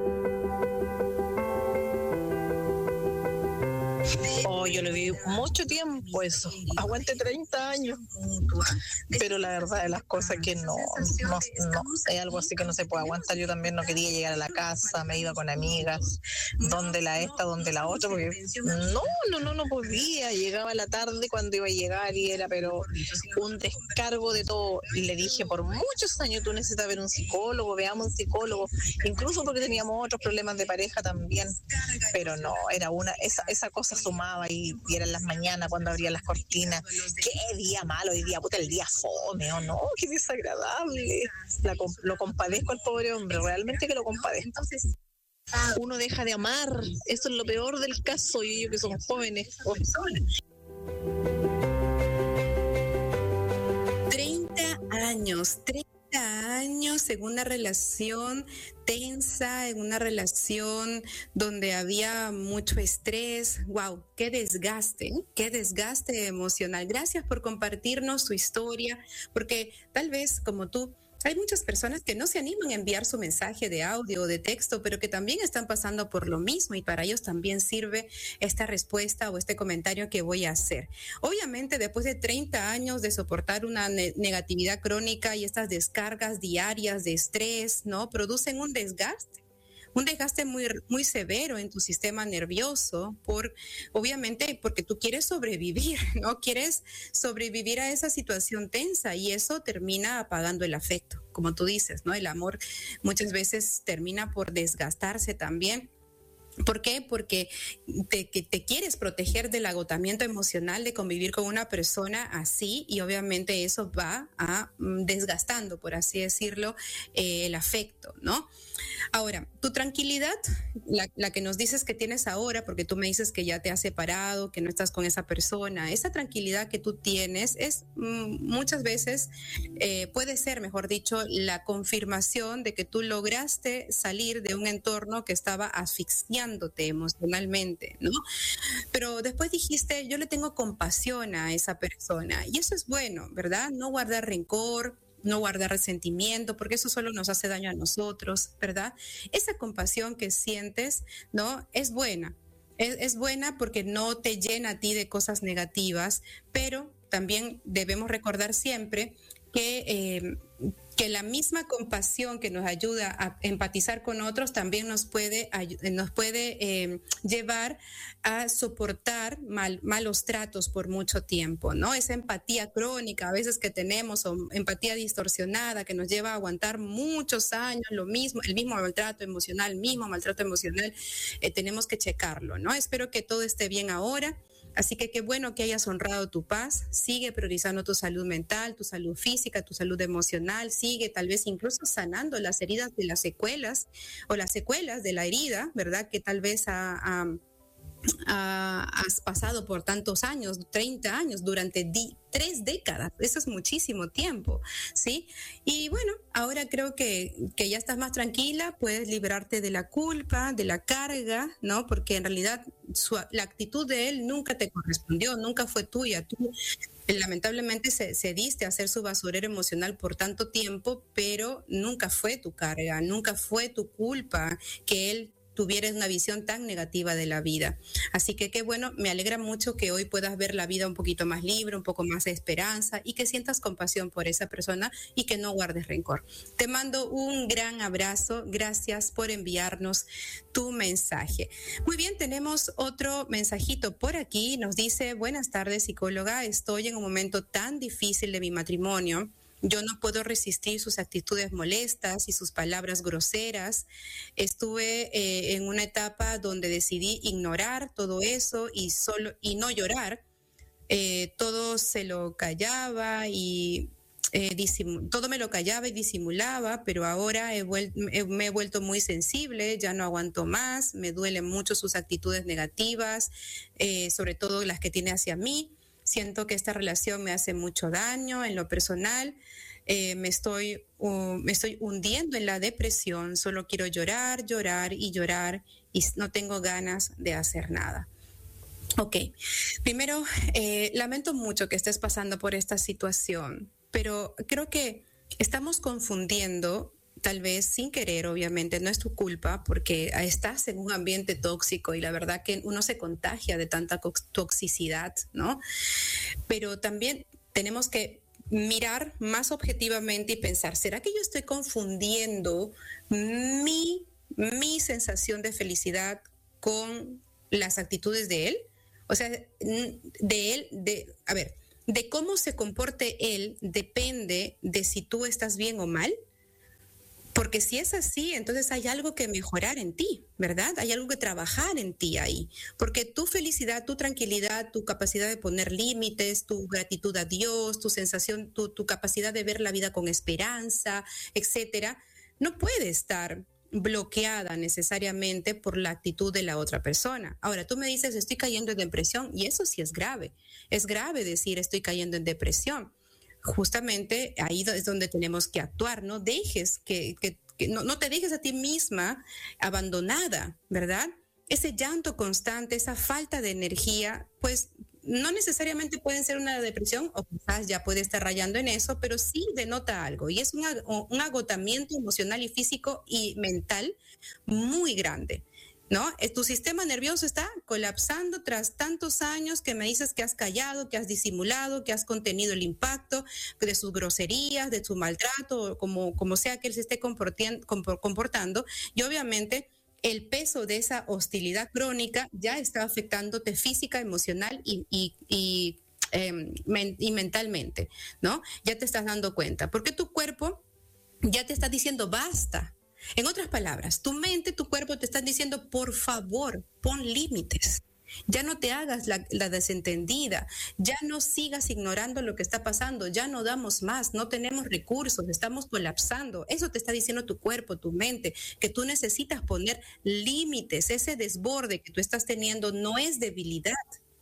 Oh, yo lo vi mucho tiempo eso, aguante treinta años, pero la verdad de las cosas que no, no, no, es algo así que no se puede aguantar. Yo también no quería llegar a la casa, me iba con amigas, donde la esta, donde la otra, porque no, no, no, no podía, llegaba la tarde cuando iba a llegar y era pero un descargo de todo, y le dije por muchos años tú necesitas ver un psicólogo, veamos un psicólogo, incluso porque teníamos otros problemas de pareja también, pero no, era una, esa, esa cosa sumaba y, y eran las mañanas cuando abría las cortinas. Qué día malo, hoy día, puta, el día fome, ¿o no? Qué desagradable. La, lo compadezco al pobre hombre, realmente que lo compadezco. Uno deja de amar, eso es lo peor del caso, y ellos que son jóvenes. Oh. treinta años, treinta años en una relación tensa, en una relación donde había mucho estrés. Wow, qué desgaste, qué desgaste emocional. Gracias por compartirnos su historia, porque tal vez como tú, hay muchas personas que no se animan a enviar su mensaje de audio o de texto, pero que también están pasando por lo mismo, y para ellos también sirve esta respuesta o este comentario que voy a hacer. Obviamente, después de treinta años de soportar una ne- negatividad crónica y estas descargas diarias de estrés, ¿no? Producen un desgaste. Un desgaste muy, muy severo en tu sistema nervioso, por, obviamente porque tú quieres sobrevivir, ¿no? Quieres sobrevivir a esa situación tensa, y eso termina apagando el afecto, como tú dices, ¿no? El amor muchas veces termina por desgastarse también. ¿Por qué? Porque te, que te quieres proteger del agotamiento emocional de convivir con una persona así, y obviamente eso va a mm, desgastando, por así decirlo, eh, el afecto, ¿no? Ahora, tu tranquilidad, la, la que nos dices que tienes ahora, porque tú me dices que ya te has separado, que no estás con esa persona, esa tranquilidad que tú tienes es mm, muchas veces, eh, puede ser, mejor dicho, la confirmación de que tú lograste salir de un entorno que estaba asfixiándote emocionalmente, ¿no? Pero después dijiste, yo le tengo compasión a esa persona, y eso es bueno, ¿verdad? No guardar rencor, no guardar resentimiento, porque eso solo nos hace daño a nosotros, ¿verdad? Esa compasión que sientes, ¿no? Es buena. Es, es buena porque no te llena a ti de cosas negativas, pero también debemos recordar siempre que, eh, que la misma compasión que nos ayuda a empatizar con otros también nos puede, nos puede eh, llevar a soportar mal, malos tratos por mucho tiempo, ¿no? Esa empatía crónica a veces que tenemos, o empatía distorsionada que nos lleva a aguantar muchos años lo mismo, el mismo maltrato emocional, mismo maltrato emocional, eh, tenemos que checarlo, ¿no? Espero que todo esté bien ahora. Así que qué bueno que hayas honrado tu paz, sigue priorizando tu salud mental, tu salud física, tu salud emocional, sigue tal vez incluso sanando las heridas de las secuelas o las secuelas de la herida, ¿verdad? Que tal vez ha, ha, ha, has pasado por tantos años, treinta años, durante di, tres décadas, eso es muchísimo tiempo, ¿sí? Y bueno, ahora creo que, que ya estás más tranquila, puedes librarte de la culpa, de la carga, ¿no? Porque en realidad su, la actitud de él nunca te correspondió, nunca fue tuya, tú lamentablemente se, cediste a ser su basurero emocional por tanto tiempo, pero nunca fue tu carga, nunca fue tu culpa que él tuvieras una visión tan negativa de la vida. Así que qué bueno, me alegra mucho que hoy puedas ver la vida un poquito más libre, un poco más de esperanza y que sientas compasión por esa persona y que no guardes rencor. Te mando un gran abrazo, gracias por enviarnos tu mensaje. Muy bien, tenemos otro mensajito por aquí, nos dice: buenas tardes, psicóloga, estoy en un momento tan difícil de mi matrimonio. Yo no puedo resistir sus actitudes molestas y sus palabras groseras. Estuve eh, en una etapa donde decidí ignorar todo eso y solo y no llorar. Eh, todo se lo callaba y eh, disim- todo me lo callaba y disimulaba, pero ahora he vuel- he, me he vuelto muy sensible, ya no aguanto más, me duelen mucho sus actitudes negativas, eh, sobre todo las que tiene hacia mí. Siento que esta relación me hace mucho daño en lo personal. Eh, me estoy, uh, me estoy hundiendo en la depresión. Solo quiero llorar, llorar y llorar y no tengo ganas de hacer nada. Ok, primero, eh, lamento mucho que estés pasando por esta situación, pero creo que estamos confundiendo, tal vez sin querer, obviamente, no es tu culpa porque estás en un ambiente tóxico y la verdad que uno se contagia de tanta toxicidad, ¿no? Pero también tenemos que mirar más objetivamente y pensar, ¿será que yo estoy confundiendo mi, mi sensación de felicidad con las actitudes de él? O sea, de él, de, a ver, de cómo se comporte él depende de si tú estás bien o mal. Porque si es así, entonces hay algo que mejorar en ti, ¿verdad? Hay algo que trabajar en ti ahí. Porque tu felicidad, tu tranquilidad, tu capacidad de poner límites, tu gratitud a Dios, tu sensación, tu, tu capacidad de ver la vida con esperanza, etcétera, no puede estar bloqueada necesariamente por la actitud de la otra persona. Ahora, tú me dices, estoy cayendo en depresión, y eso sí es grave. Es grave decir, estoy cayendo en depresión. Justamente ahí es donde tenemos que actuar. No dejes que, que, que no, no te dejes a ti misma abandonada, ¿verdad? Ese llanto constante, esa falta de energía, pues no necesariamente puede ser una depresión, o quizás ya puede estar rayando en eso, pero sí denota algo, y es un, un agotamiento emocional y físico y mental muy grande, ¿no? Tu sistema nervioso está colapsando tras tantos años que me dices que has callado, que has disimulado, que has contenido el impacto de sus groserías, de su maltrato, como, como sea que él se esté comportando, y obviamente el peso de esa hostilidad crónica ya está afectándote física, emocional y, y, y, eh, men- y mentalmente, ¿no? Ya te estás dando cuenta, porque tu cuerpo ya te está diciendo basta. En otras palabras, tu mente, tu cuerpo te están diciendo, por favor, pon límites. Ya no te hagas la, la desentendida, ya no sigas ignorando lo que está pasando, ya no damos más, no tenemos recursos, estamos colapsando. Eso te está diciendo tu cuerpo, tu mente, que tú necesitas poner límites. Ese desborde que tú estás teniendo no es debilidad.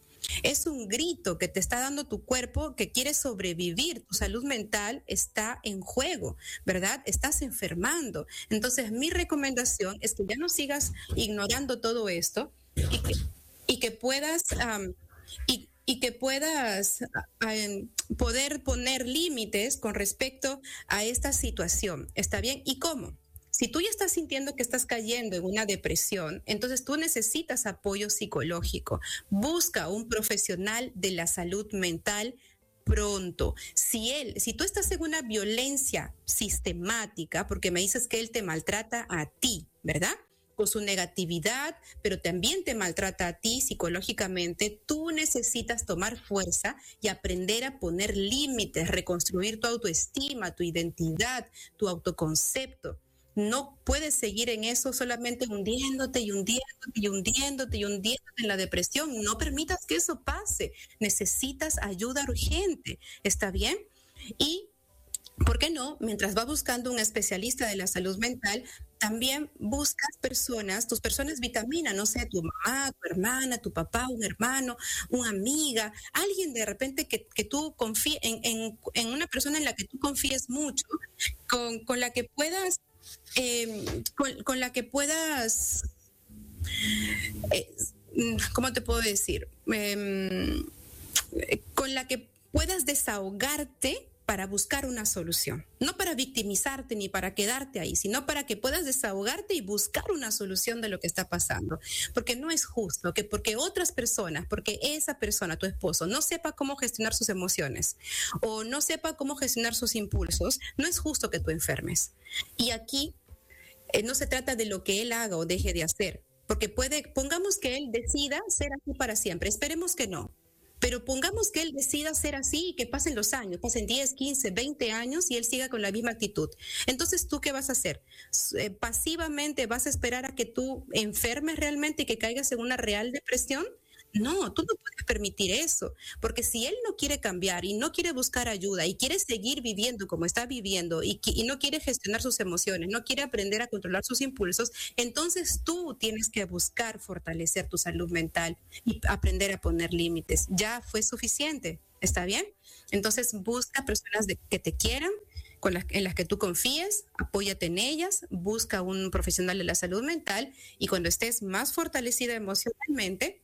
Es un grito que te está dando tu cuerpo que quiere sobrevivir. Tu salud mental está en juego, ¿verdad? Estás enfermando. Entonces, mi recomendación es que ya no sigas ignorando todo esto y que, y que puedas... Um, y, y que puedas um, poder poner límites con respecto a esta situación. ¿Está bien? ¿Y cómo? Si tú ya estás sintiendo que estás cayendo en una depresión, entonces tú necesitas apoyo psicológico. Busca un profesional de la salud mental pronto. Si él, si tú estás en una violencia sistemática, porque me dices que él te maltrata a ti, ¿verdad? Con su negatividad, pero también te maltrata a ti psicológicamente, tú necesitas tomar fuerza y aprender a poner límites, reconstruir tu autoestima, tu identidad, tu autoconcepto. No puedes seguir en eso solamente hundiéndote y hundiéndote y hundiéndote y hundiéndote en la depresión. No permitas que eso pase. Necesitas ayuda urgente. ¿Está bien? Y, ¿por qué no? Mientras vas buscando un especialista de la salud mental, también buscas personas, tus personas vitamina, no sé, tu mamá, tu hermana, tu papá, un hermano, una amiga, alguien de repente que, que tú confíes, en, en, en una persona en la que tú confíes mucho, con, con la que puedas, eh, con, con la que puedas, eh, ¿cómo te puedo decir? Eh, con la que puedas desahogarte para buscar una solución, no para victimizarte ni para quedarte ahí, sino para que puedas desahogarte y buscar una solución de lo que está pasando. Porque no es justo que porque otras personas, porque esa persona, tu esposo, no sepa cómo gestionar sus emociones o no sepa cómo gestionar sus impulsos, no es justo que tú enfermes. Y aquí eh, no se trata de lo que él haga o deje de hacer, porque puede, pongamos que él decida ser así para siempre, esperemos que no. Pero pongamos que él decida ser así y que pasen los años, pasen diez, quince, veinte años y él siga con la misma actitud. Entonces, ¿tú qué vas a hacer? Eh, ¿Pasivamente vas a esperar a que tú enfermes realmente y que caigas en una real depresión? No, tú no puedes permitir eso, porque si él no quiere cambiar y no quiere buscar ayuda y quiere seguir viviendo como está viviendo y, y no quiere gestionar sus emociones, no quiere aprender a controlar sus impulsos, entonces tú tienes que buscar fortalecer tu salud mental y aprender a poner límites. Ya fue suficiente, ¿está bien? Entonces busca personas de, que te quieran, con las, en las que tú confíes, apóyate en ellas, busca un profesional de la salud mental y cuando estés más fortalecida emocionalmente,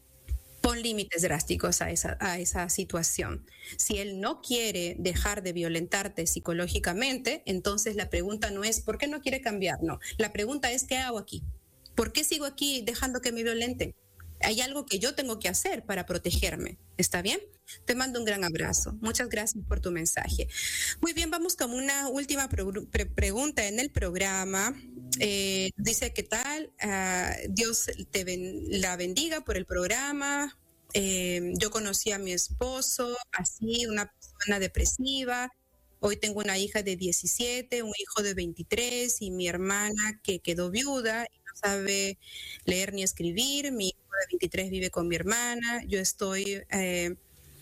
pon límites drásticos a esa, a esa situación. Si él no quiere dejar de violentarte psicológicamente, entonces la pregunta no es ¿por qué no quiere cambiar? No, la pregunta es ¿qué hago aquí? ¿Por qué sigo aquí dejando que me violenten? Hay algo que yo tengo que hacer para protegerme. ¿Está bien? Te mando un gran abrazo. Muchas gracias por tu mensaje. Muy bien, vamos con una última pre pre pregunta en el programa. Eh, dice, ¿qué tal? Uh, Dios te ben la bendiga por el programa. Eh, yo conocí a mi esposo, así, una persona depresiva. Hoy tengo una hija de diecisiete, un hijo de veintitrés y mi hermana que quedó viuda y no sabe leer ni escribir. Mi hijo de veintitrés vive con mi hermana. Yo estoy... Eh,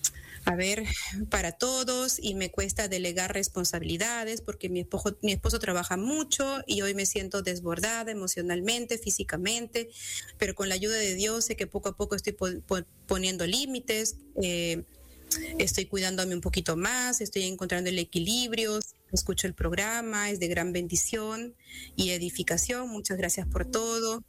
a ver, para todos y me cuesta delegar responsabilidades porque mi esposo, mi esposo trabaja mucho y hoy me siento desbordada emocionalmente, físicamente, pero con la ayuda de Dios sé que poco a poco estoy po po poniendo límites, eh, estoy cuidándome un poquito más, estoy encontrando el equilibrio, escucho el programa, es de gran bendición y edificación, muchas gracias por todo.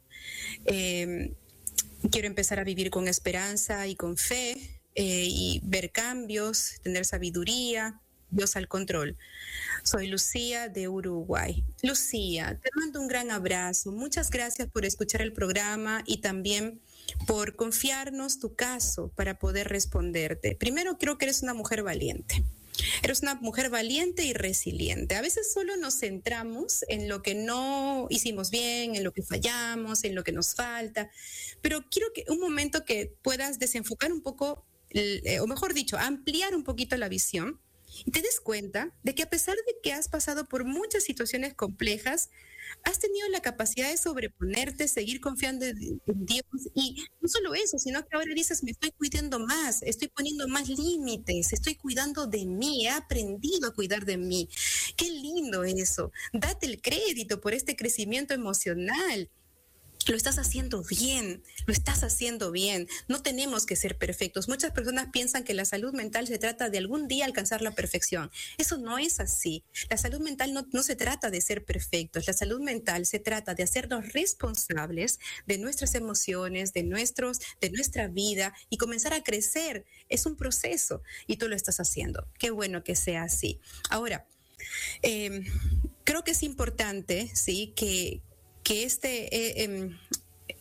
Eh, quiero empezar a vivir con esperanza y con fe. Eh, y ver cambios, tener sabiduría, Dios al control. Soy Lucía de Uruguay. Lucía, te mando un gran abrazo. Muchas gracias por escuchar el programa y también por confiarnos tu caso para poder responderte. Primero, creo que eres una mujer valiente. Eres una mujer valiente y resiliente. A veces solo nos centramos en lo que no hicimos bien, en lo que fallamos, en lo que nos falta. Pero quiero que un momento que puedas desenfocar un poco, eh, o mejor dicho, ampliar un poquito la visión y te des cuenta de que a pesar de que has pasado por muchas situaciones complejas, has tenido la capacidad de sobreponerte, seguir confiando en Dios y no solo eso, sino que ahora dices, me estoy cuidando más, estoy poniendo más límites, estoy cuidando de mí, he aprendido a cuidar de mí. Qué lindo eso. Date el crédito por este crecimiento emocional. Lo estás haciendo bien, lo estás haciendo bien. No tenemos que ser perfectos. Muchas personas piensan que la salud mental se trata de algún día alcanzar la perfección. Eso no es así. La salud mental no, no se trata de ser perfectos. La salud mental se trata de hacernos responsables de nuestras emociones, de, nuestros, de nuestra vida y comenzar a crecer. Es un proceso y tú lo estás haciendo. Qué bueno que sea así. Ahora, eh, creo que es importante, ¿sí?, que... que este, eh, eh,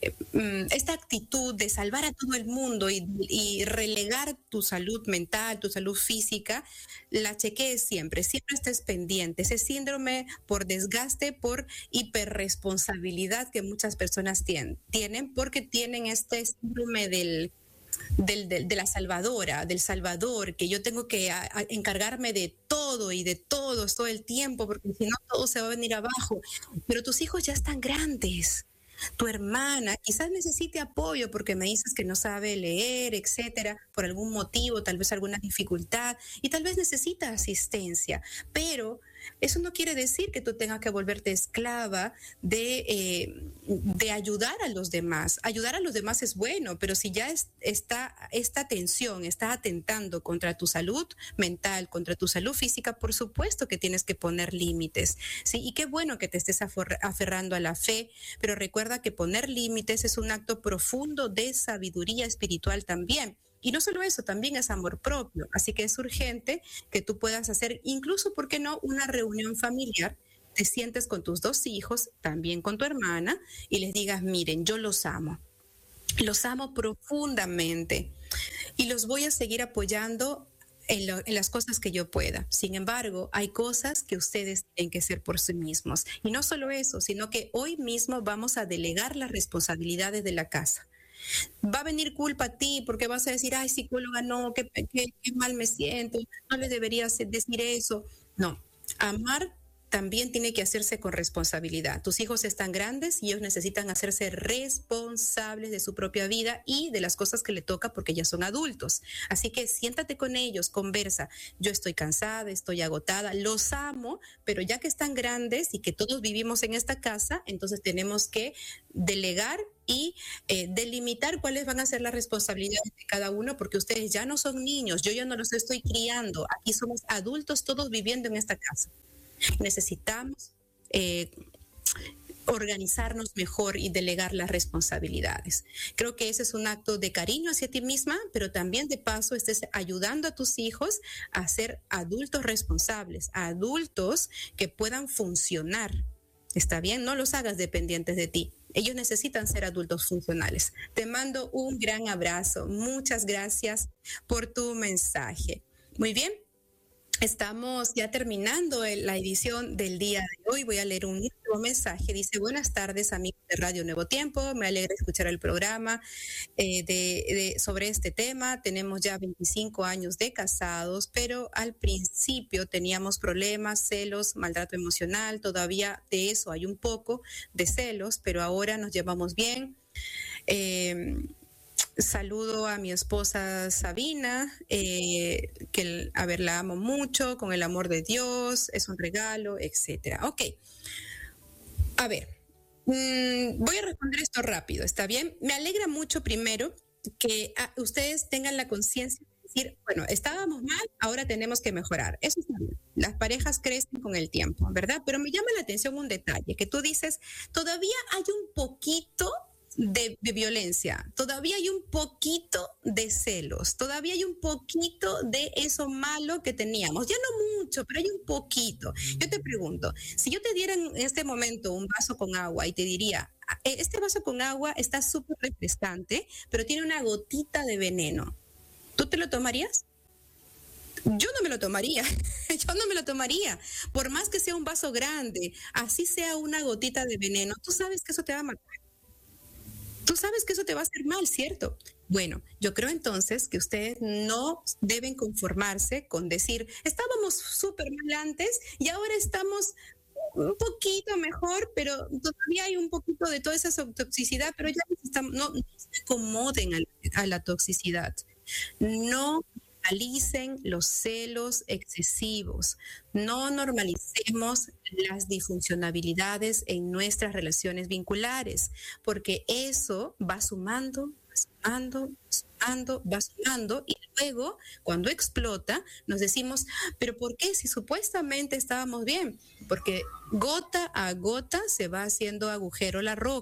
esta actitud de salvar a todo el mundo y, y relegar tu salud mental, tu salud física, la chequees siempre, siempre estés pendiente. Ese síndrome por desgaste, por hiperresponsabilidad que muchas personas tienen, tienen porque tienen este síndrome del... Del, del, de la salvadora, del salvador, que yo tengo que a, a encargarme de todo y de todos todo el tiempo, porque si no todo se va a venir abajo. Pero tus hijos ya están grandes. Tu hermana quizás necesite apoyo porque me dices que no sabe leer, etcétera, por algún motivo, tal vez alguna dificultad, y tal vez necesita asistencia, pero eso no quiere decir que tú tengas que volverte esclava de, eh, de ayudar a los demás. Ayudar a los demás es bueno, pero si ya es, está esta tensión, está atentando contra tu salud mental, contra tu salud física, por supuesto que tienes que poner límites, ¿sí? Y qué bueno que te estés aferrando a la fe, pero recuerda que poner límites es un acto profundo de sabiduría espiritual también. Y no solo eso, también es amor propio. Así que es urgente que tú puedas hacer, incluso, ¿por qué no?, una reunión familiar. Te sientes con tus dos hijos, también con tu hermana, y les digas, miren, yo los amo. Los amo profundamente y los voy a seguir apoyando en, lo, en las cosas que yo pueda. Sin embargo, hay cosas que ustedes tienen que hacer por sí mismos. Y no solo eso, sino que hoy mismo vamos a delegar las responsabilidades de la casa. Va a venir culpa a ti porque vas a decir, ay, psicóloga, no, qué, qué, qué mal me siento, no les deberías decir eso. No, amar también tiene que hacerse con responsabilidad. Tus hijos están grandes y ellos necesitan hacerse responsables de su propia vida y de las cosas que le toca porque ya son adultos. Así que siéntate con ellos, conversa. Yo estoy cansada, estoy agotada, los amo, pero ya que están grandes y que todos vivimos en esta casa, entonces tenemos que delegar y eh, delimitar cuáles van a ser las responsabilidades de cada uno, porque ustedes ya no son niños, yo ya no los estoy criando, aquí somos adultos todos viviendo en esta casa. Necesitamos eh, organizarnos mejor y delegar las responsabilidades. Creo que ese es un acto de cariño hacia ti misma, pero también de paso estés ayudando a tus hijos a ser adultos responsables, a adultos que puedan funcionar. ¿Está bien? No los hagas dependientes de ti. Ellos necesitan ser adultos funcionales. Te mando un gran abrazo. Muchas gracias por tu mensaje. Muy bien. Estamos ya terminando la edición del día de hoy. Voy a leer un último mensaje. Dice, buenas tardes, amigos de Radio Nuevo Tiempo. Me alegra escuchar el programa eh, de, de, sobre este tema. Tenemos ya veinticinco años de casados, pero al principio teníamos problemas, celos, maltrato emocional. Todavía de eso hay un poco de celos, pero ahora nos llevamos bien. Eh, Saludo a mi esposa Sabina, eh, que, a ver, la amo mucho, con el amor de Dios, es un regalo, etcétera. Ok, a ver, mmm, voy a responder esto rápido, ¿está bien? Me alegra mucho primero que ah, ustedes tengan la conciencia de decir, bueno, estábamos mal, ahora tenemos que mejorar. Eso está bien. Las parejas crecen con el tiempo, ¿verdad? Pero me llama la atención un detalle, que tú dices, todavía hay un poquito De, de violencia, todavía hay un poquito de celos, todavía hay un poquito de eso malo que teníamos, ya no mucho, pero hay un poquito. Yo te pregunto, si yo te diera en este momento un vaso con agua y te diría, este vaso con agua está súper refrescante, pero tiene una gotita de veneno, ¿tú te lo tomarías? Yo no me lo tomaría, yo no me lo tomaría, por más que sea un vaso grande, así sea una gotita de veneno, tú sabes que eso te va a matar. Tú sabes que eso te va a hacer mal, ¿cierto? Bueno, yo creo entonces que ustedes no deben conformarse con decir, estábamos súper mal antes y ahora estamos un poquito mejor, pero todavía hay un poquito de toda esa toxicidad, pero ya estamos, no, no se acomoden a la, a la toxicidad. No normalicen los celos excesivos. No normalicemos las disfuncionalidades en nuestras relaciones vinculares, porque eso va sumando, va sumando, va sumando, va sumando, y luego, cuando explota, nos decimos, ¿pero por qué? Si supuestamente estábamos bien. Porque gota a gota se va haciendo agujero la roca.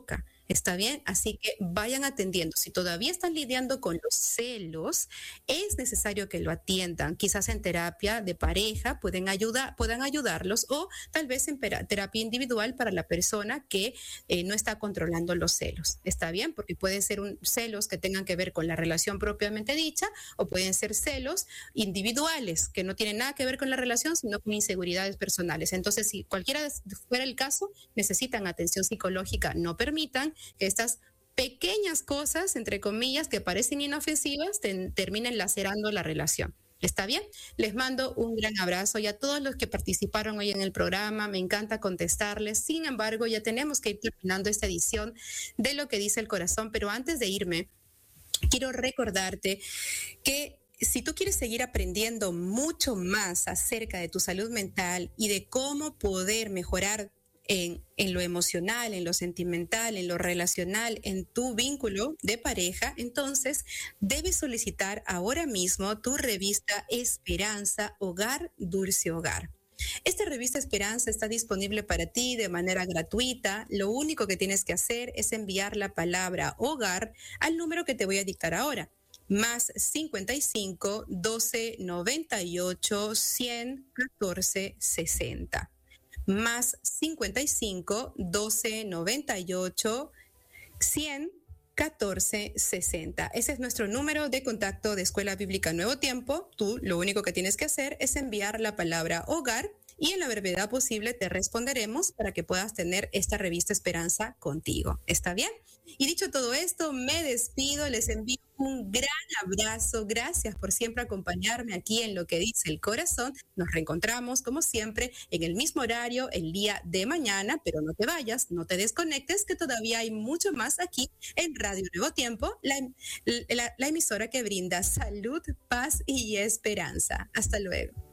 ¿Está bien? Así que vayan atendiendo. Si todavía están lidiando con los celos, es necesario que lo atiendan. Quizás en terapia de pareja pueden ayudar, puedan ayudarlos, o tal vez en terapia individual para la persona que eh, no está controlando los celos. ¿Está bien? Porque pueden ser un, celos que tengan que ver con la relación propiamente dicha, o pueden ser celos individuales que no tienen nada que ver con la relación, sino con inseguridades personales. Entonces, si cualquiera fuera el caso, necesitan atención psicológica. No permitan que estas pequeñas cosas, entre comillas, que parecen inofensivas, ten, terminen lacerando la relación. ¿Está bien? Les mando un gran abrazo y a todos los que participaron hoy en el programa. Me encanta contestarles. Sin embargo, ya tenemos que ir terminando esta edición de Lo que dice el corazón. Pero antes de irme, quiero recordarte que si tú quieres seguir aprendiendo mucho más acerca de tu salud mental y de cómo poder mejorar En, en lo emocional, en lo sentimental, en lo relacional, en tu vínculo de pareja, entonces debes solicitar ahora mismo tu revista Esperanza, Hogar, Dulce Hogar. Esta revista Esperanza está disponible para ti de manera gratuita. Lo único que tienes que hacer es enviar la palabra hogar al número que te voy a dictar ahora. Más cincuenta y cinco, doce, noventa y ocho, cien, catorce, sesenta. Más cincuenta y cinco, doce, noventa y ocho, cien, catorce, sesenta. Ese es nuestro número de contacto de Escuela Bíblica Nuevo Tiempo. Tú lo único que tienes que hacer es enviar la palabra hogar y en la brevedad posible te responderemos para que puedas tener esta revista Esperanza contigo. ¿Está bien? Y dicho todo esto, me despido, les envío un gran abrazo. Gracias por siempre acompañarme aquí en Lo que dice el corazón. Nos reencontramos, como siempre, en el mismo horario el día de mañana, pero no te vayas, no te desconectes, que todavía hay mucho más aquí en Radio Nuevo Tiempo, la, la, la emisora que brinda salud, paz y esperanza. Hasta luego.